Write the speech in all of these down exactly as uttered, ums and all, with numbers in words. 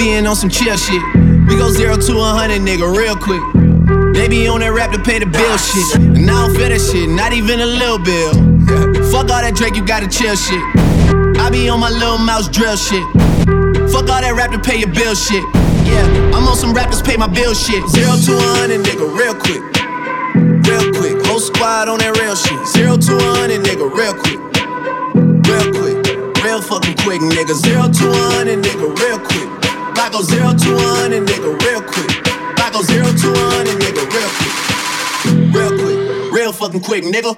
being on some chill shit. We go zero to a hundred, nigga, real quick. They be on that rap to pay the bill shit. And I don't feel that shit, not even a little bill. Fuck all that Drake, you gotta chill shit. I be on my little mouse drill shit. Fuck all that rap to pay your bill shit. Yeah, I'm on some rappers pay my bill shit. Zero to a hundred, nigga, real quick. Real quick, whole squad on that real shit. Zero to a hundred, nigga, real quick. Real quick, real fucking quick, nigga. Zero to a hundred, nigga, real quick. I go zero to a hundred, nigga, real quick. I go zero to a hundred, nigga, real quick. Real quick, real fucking quick, nigga.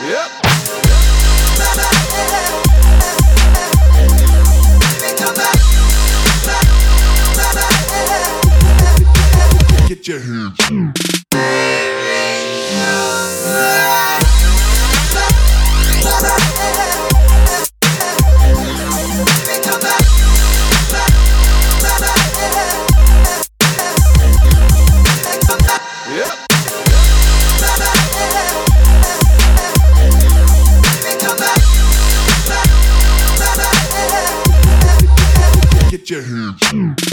Yep. Get your hands. Get your hands.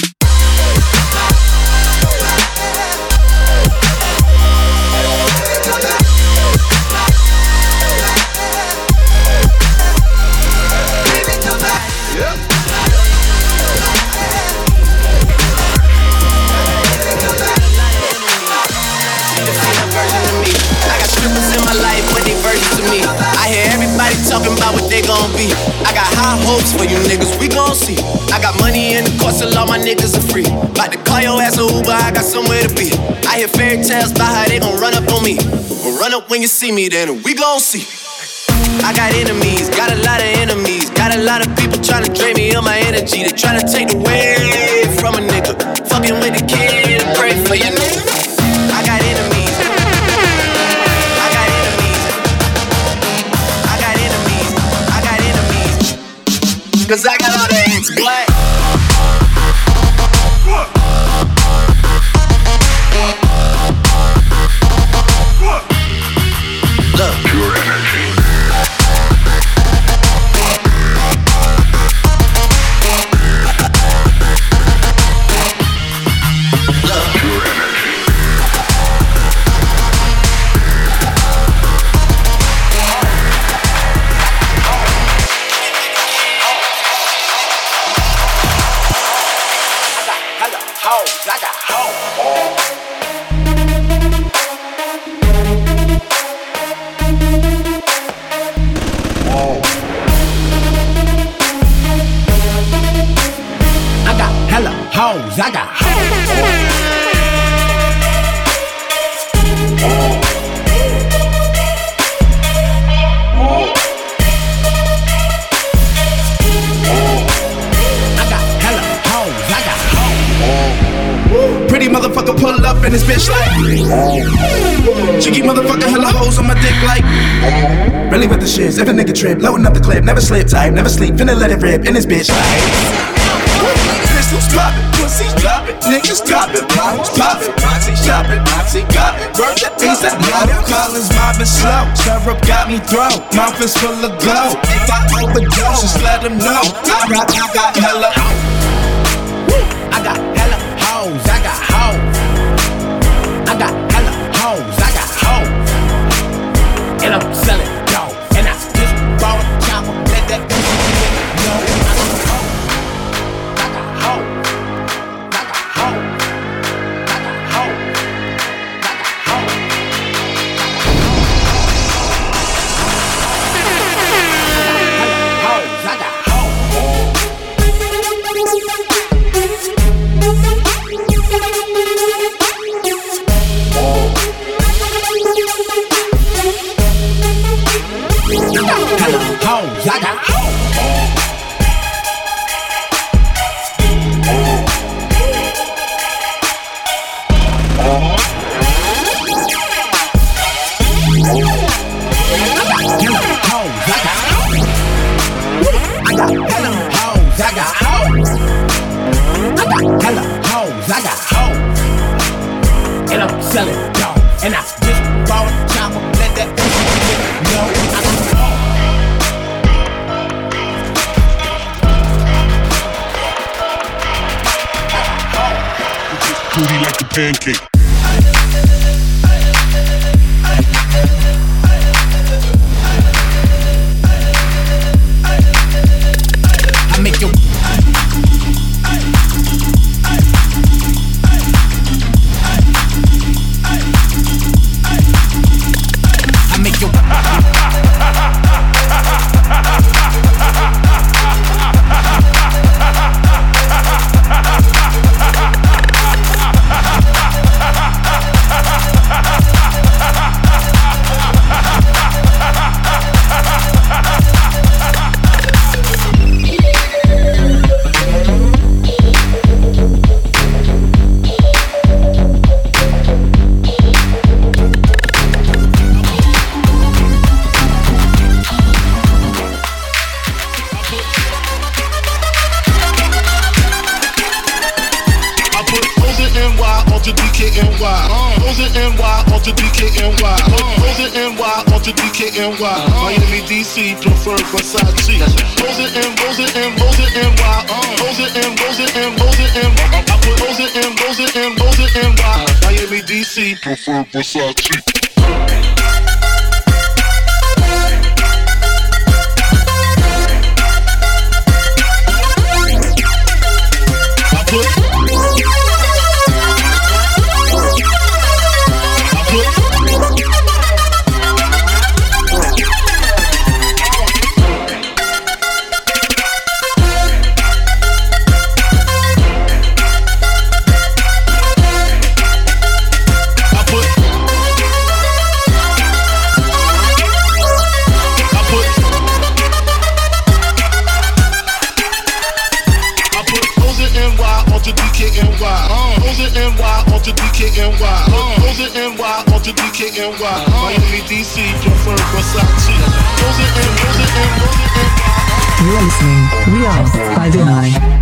Talking about what they gon' be. I got high hopes for you niggas, we gon' see. I got money in the course, so all my niggas are free. About to call your ass a Uber, I got somewhere to be. I hear fairy tales about how they gon' run up on me. But run up when you see me, then we gon' see. I got enemies, got a lot of enemies. Got a lot of people tryna drain me of my energy. They tryna take away from a nigga. Fucking with the kid and pray for your nigga. I got enemies. Cause I got all the hands black. Look. Pure energy. Look. Pure energy. I got hoes. I got hella hoes. I got hoes. Pretty motherfucker pull up in this bitch like cheeky motherfucker, hella hoes on my dick like really with the shits, if a nigga trip, loading up the clip, never slip tight, never sleep, finna let it rip in this bitch like pistols poppin', pussies droppin', niggas droppin', bottles poppin', Monty shopping, Monty got it, worth that piece that blood. Collins mobbing slow, syrup got me throw, mouth is full of glow. If I overdose, just let them know I got, I got hella I got hella hoes, I got hoes. I got hella hoes, I got hoes. And I'm selling dope. And I just bought a chopper, let that pussy know. I got hoes. I got hoes. I got hoes. I got hoes. I got hoes. Hoes, I got hoes. And I'm selling dope. And I just bought a chopper, let that know I got Booty like a pancake. I make your I make your N Y, onto D K N Y. Miami, D C, prefer Versace. Rose it in, rose it in, rose it in Y. Rose it in, rose it in, rose it in. I put rose it in, rose it in, rose it in Y. Miami, D C, prefer Versace. Miami, D C, prefer Versace. Rose it in, rose it in, rose it in. You're listening Real by Vinay.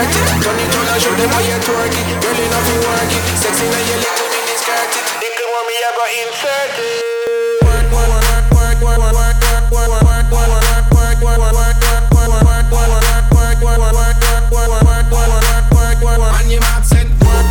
skirt it. Turn it on and show them how you twerk it. Girl, you know you work it. Sexy now you little mini skirt it. If you want me, I go insert it. Work, work, work, work, work, work, work, work, work, work, work, work, work, work, work. On your mark, set.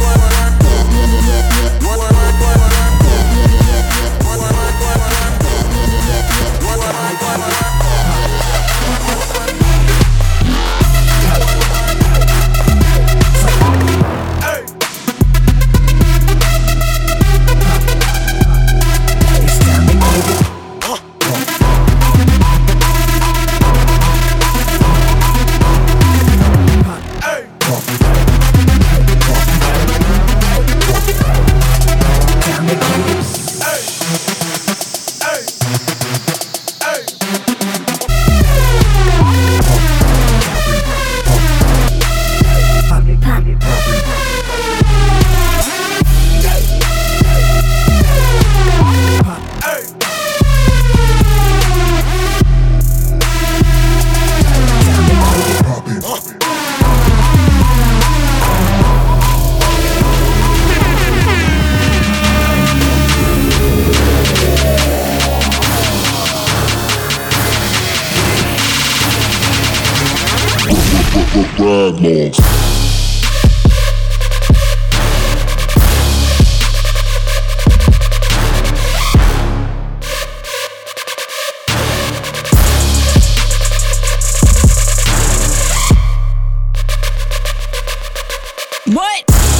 Bradlocks. What?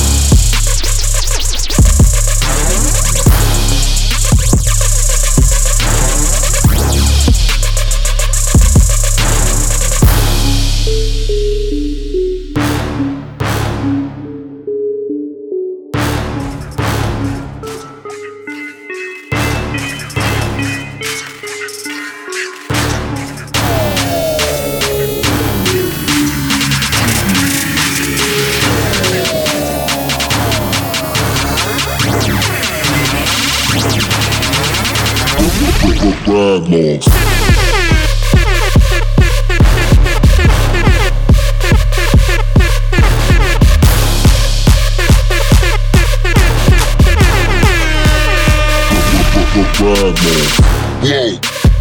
Bradlocks. Bradlocks. Whoa.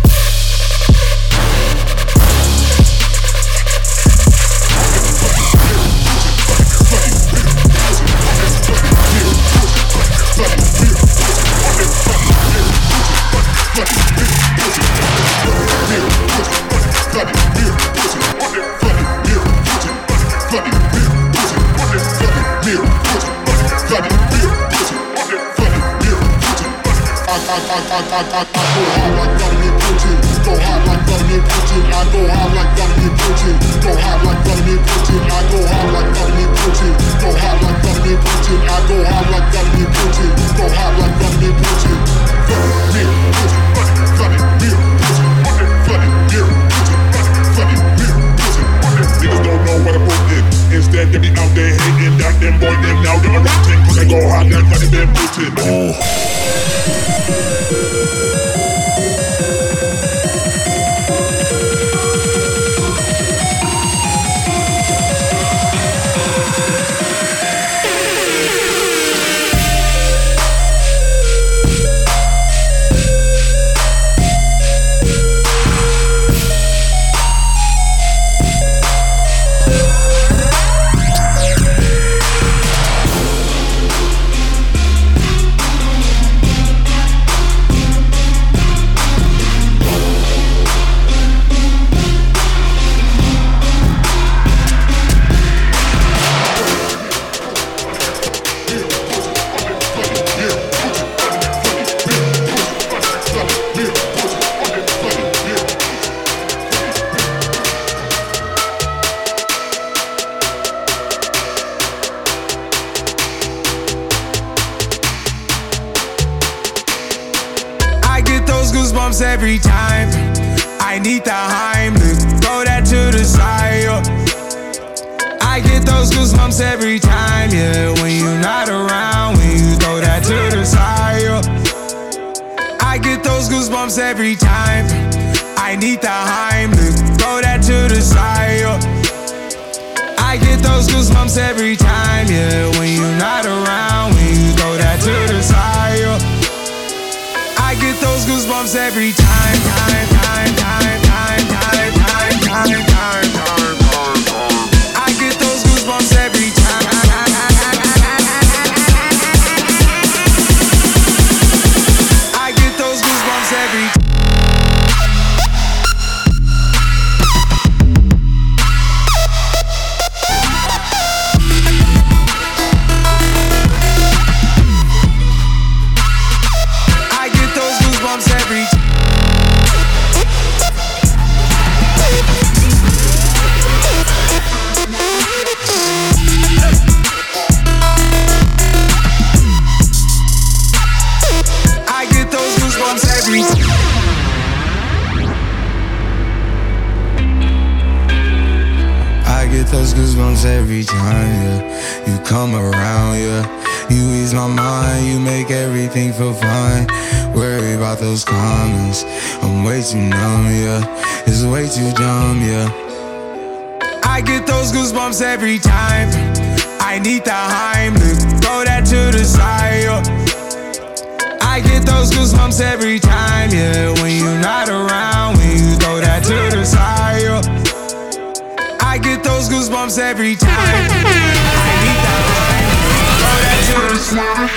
Instead, they be out there hating that them boy them now they're rotting. Cause I go hard like money them rooted. Oh. goosebumps every time. I need the Heimlich, throw that to the side. Yeah. I get those goosebumps every time, yeah. When you're not around, when you throw that to the side. Yeah. I get those goosebumps every time. I need the Heimlich, throw that to the side. Yeah. I get those those goosebumps every time, yeah. When you're not around, when you throw that to the side, yeah. I get those goosebumps every time, time, time, time, time, time, time, time, time, time. I get those goosebumps every time. I get those goosebumps every time. Every time, yeah, you come around, yeah. You ease my mind, you make everything feel fine. Worry about those comments, I'm way too numb, yeah. It's way too dumb, yeah. I get those goosebumps every time. I need the Heimlich, throw that to the side, yeah. I get those goosebumps every time, yeah. When you're not around, when you throw that to the side, yeah. I get those goosebumps every time. I need that line. Throw that to the side.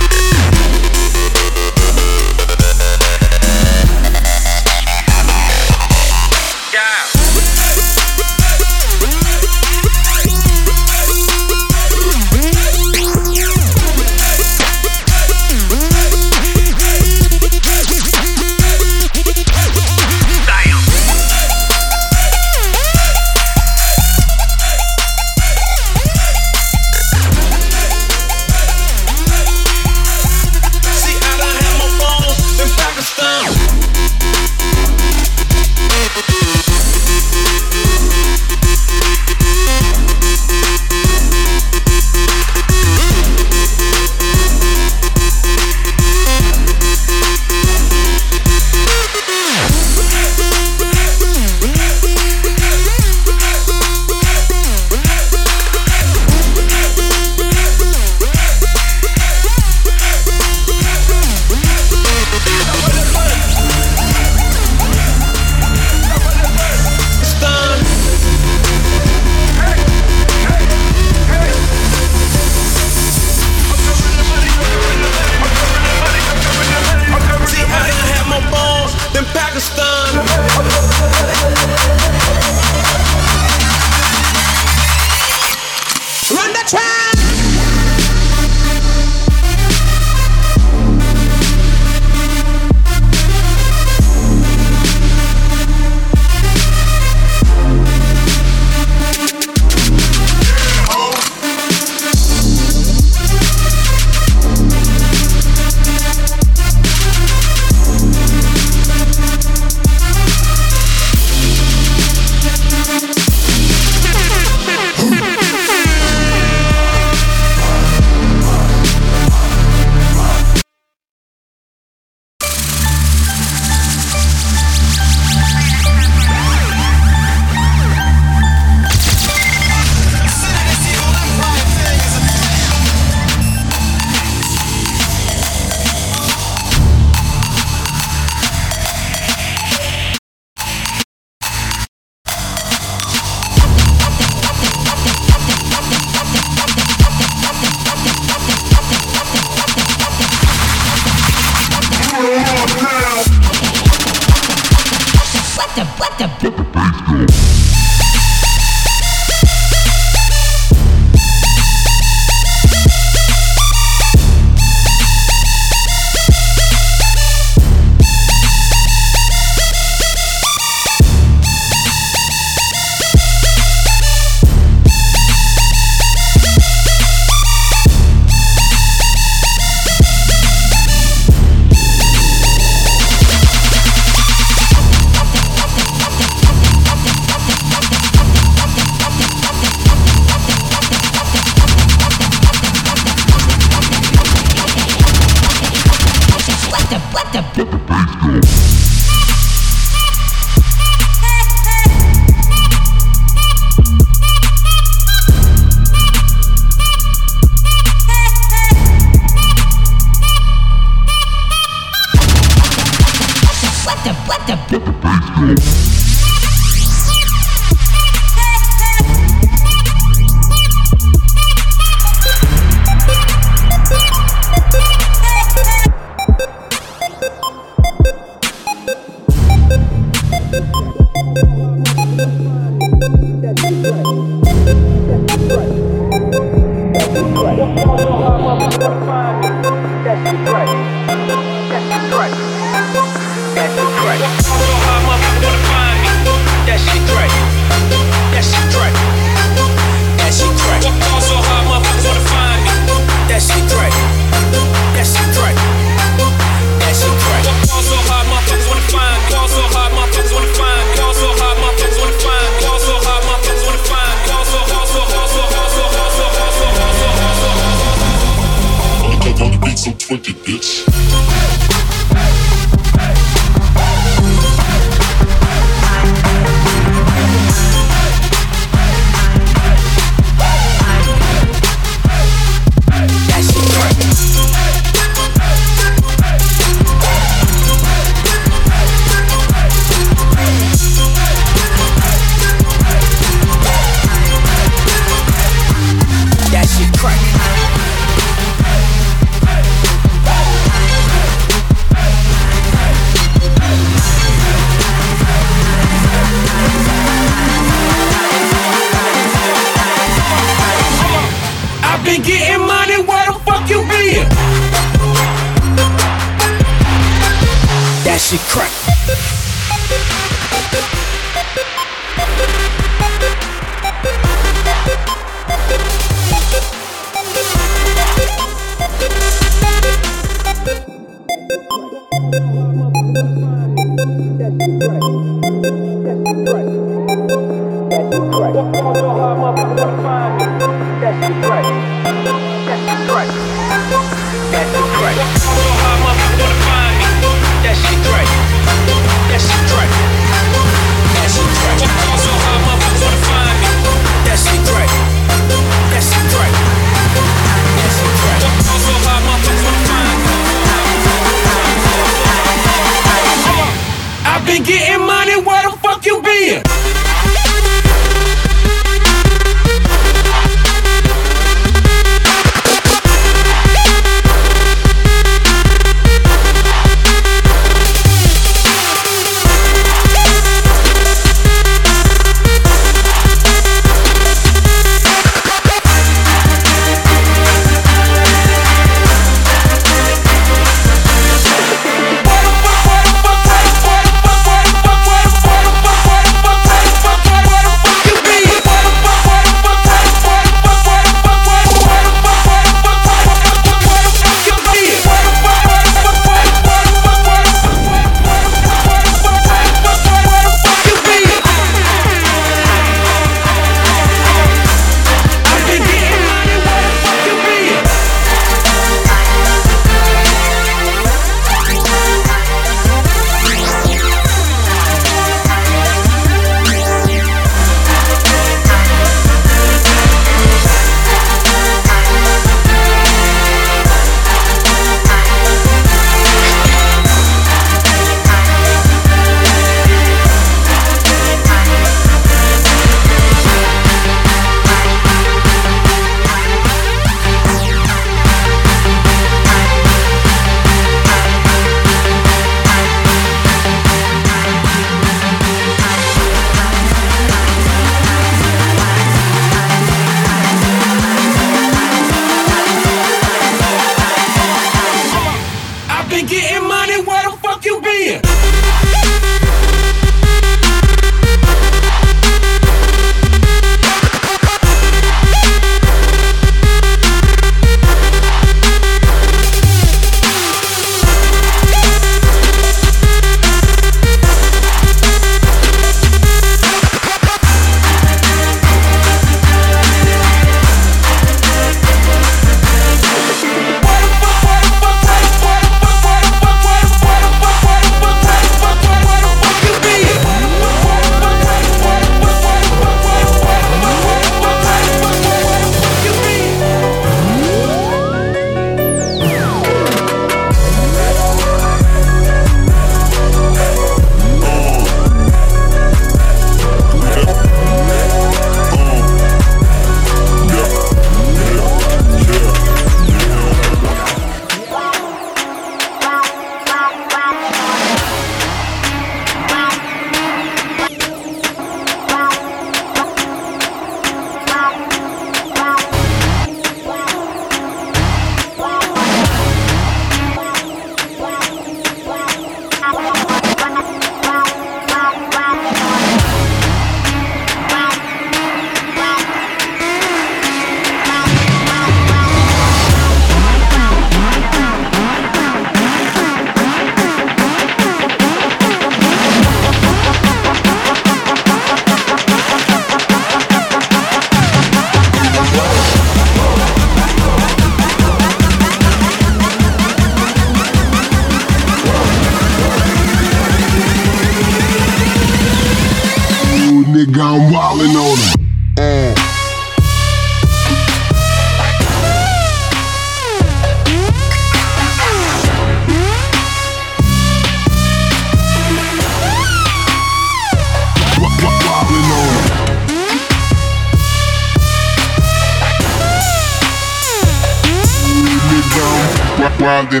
wildin'.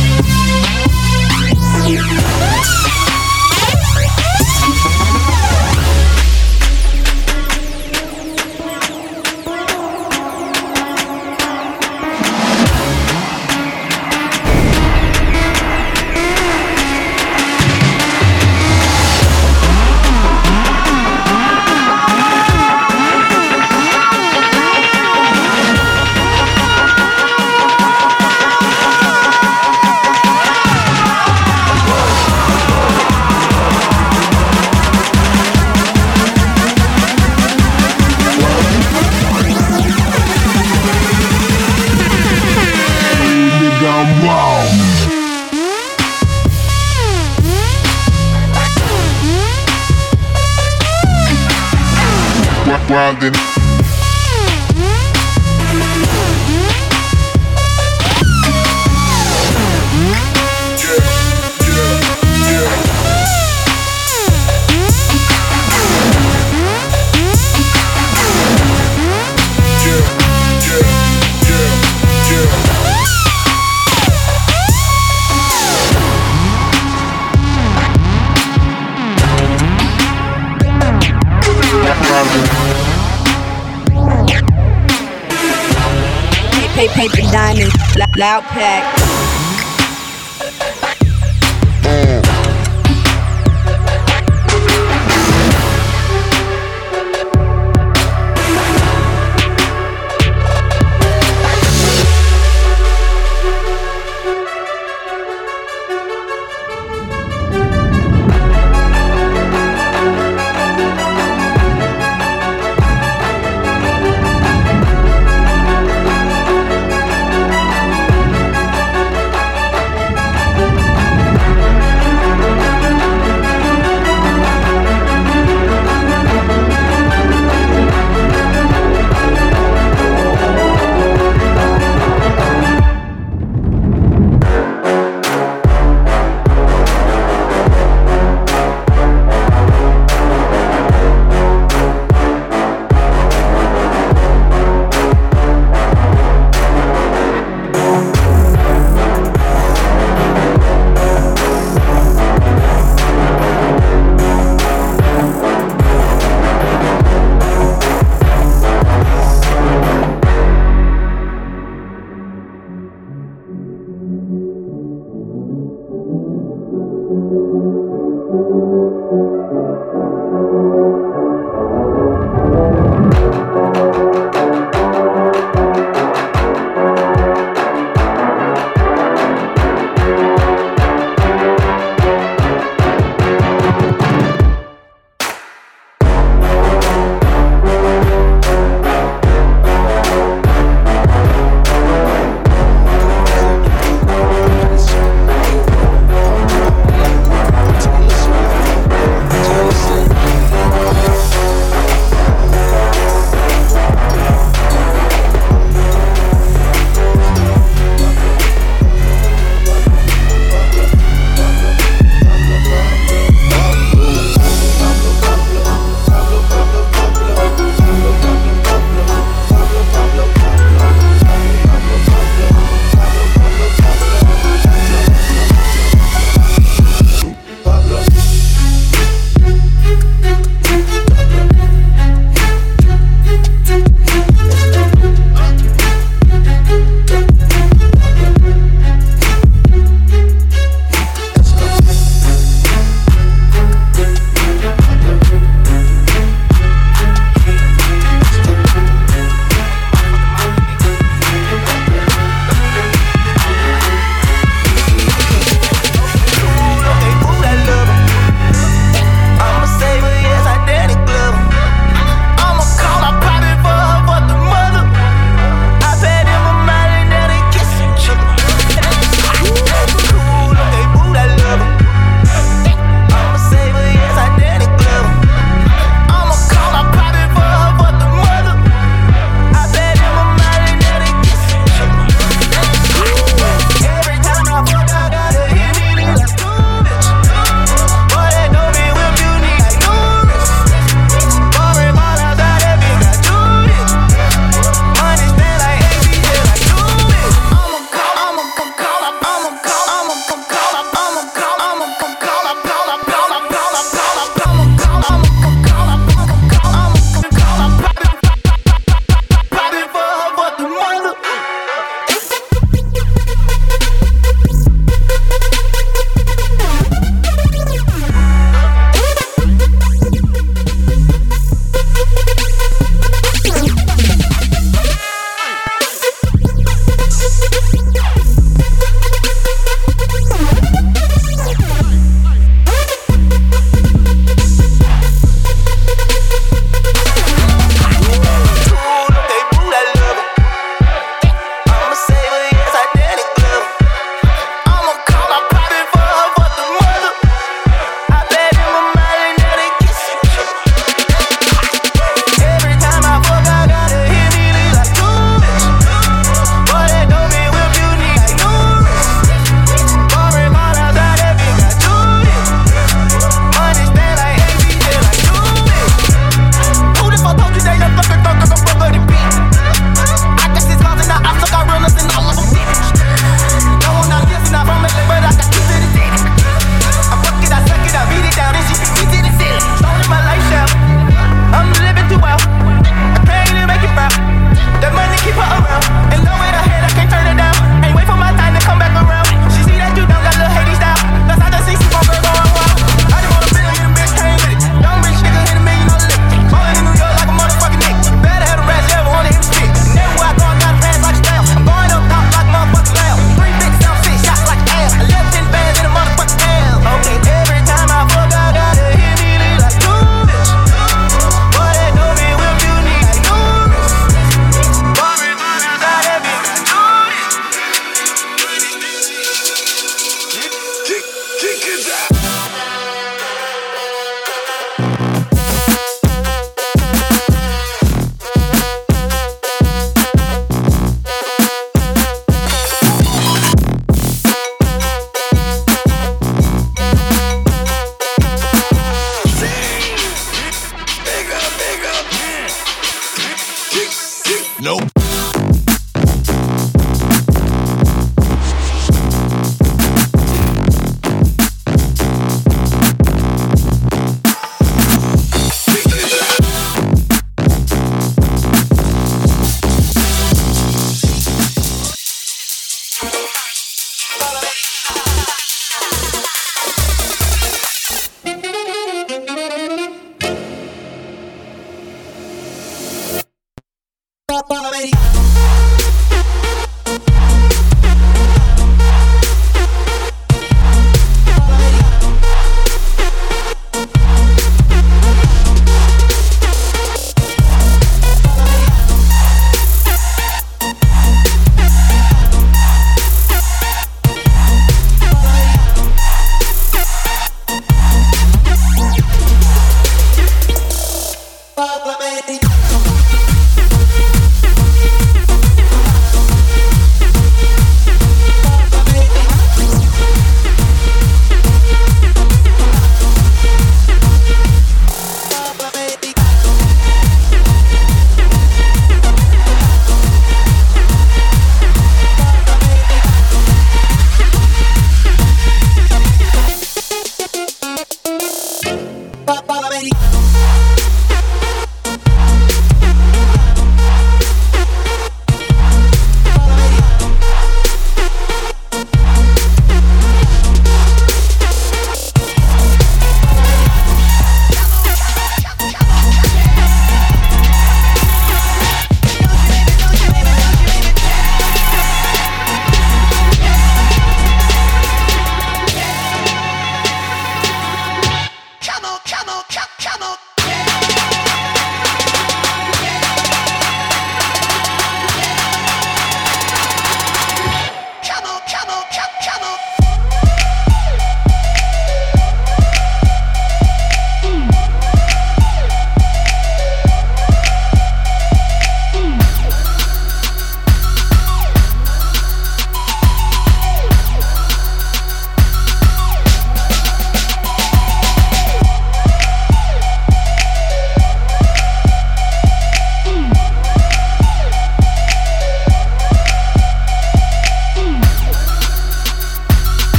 Wildin'. Pay paper diamond, loud pack.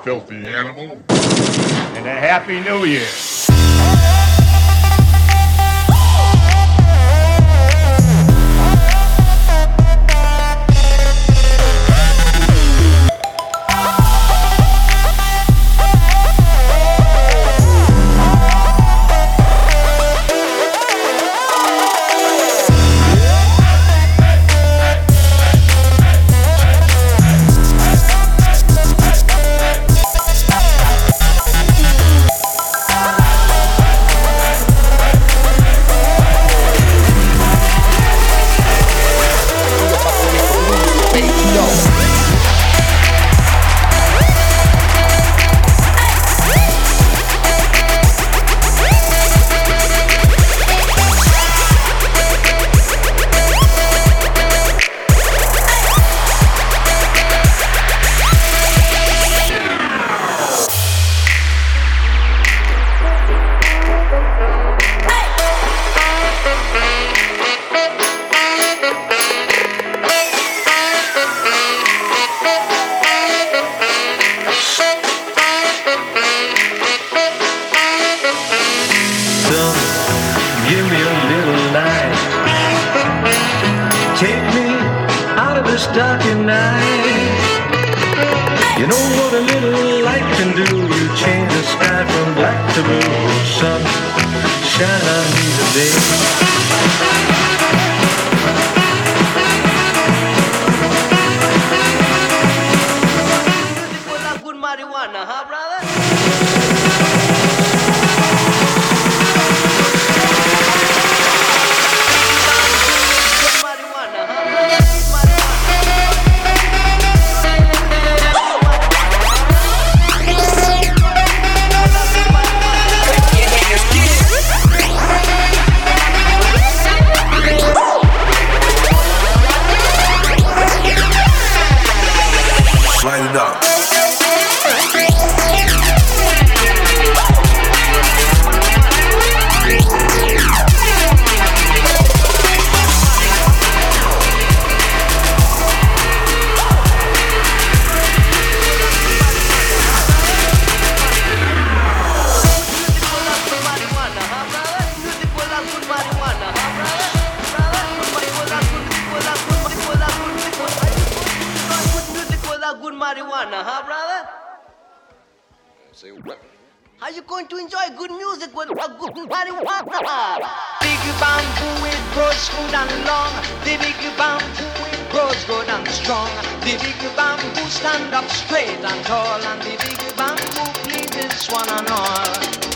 filthy animal. And a Happy New Year. marijuana, huh, brother? Say what? How you going to enjoy good music with a good marijuana? Big bamboo, it grows good and long. The big bamboo, it grows good and strong. The big bamboo stand up straight and tall, and the big bamboo pleases one and all.